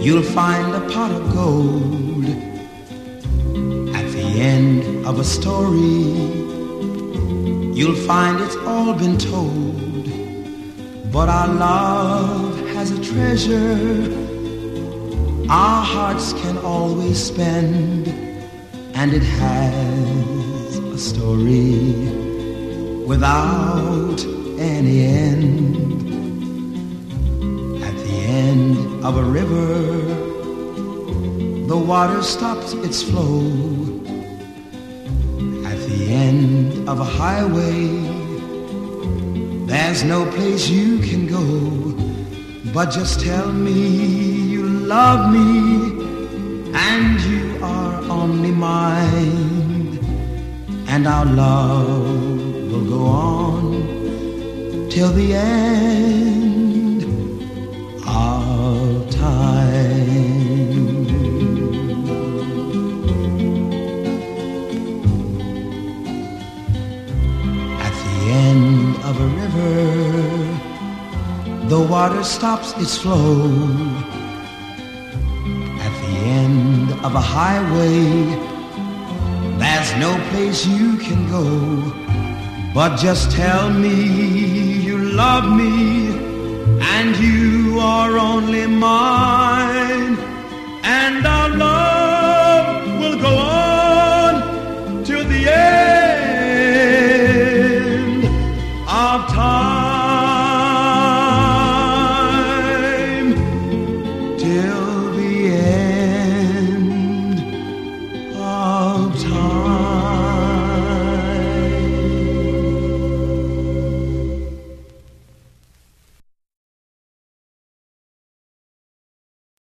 you'll find a pot of gold at the end of a story. You'll find it's all been told, but our love has a treasure our hearts can always spend, and it has a story without any end. At the end of a river, the water stops its flow. At the end of a highway, there's no place you can go, but just tell me you love me and you are only mine, and our love will go on till the end of time. At the end of a river, the water stops its flow. At the end of a highway, there's no place you can go, but just tell me you love me and you are only mine, and our love will go on till the end of time, till the end of time.